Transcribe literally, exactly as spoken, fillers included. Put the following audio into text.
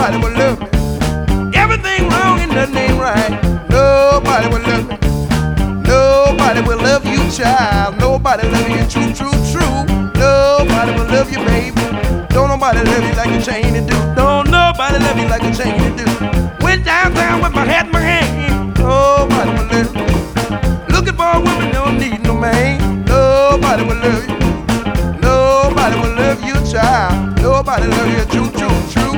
nobody will love me. Everything wrong and nothing ain't right. Nobody will love me. Nobody will love you, child. Nobody love you, true, true, true. Nobody will love you, baby. Don't nobody love you like a chain to do. Don't nobody love you like a chain to do. Went downtown with my hat in my hand. Nobody will love you. Looking for a woman, don't need no man. Nobody will love you. Nobody will love you, child. Nobody love you, true, true, true.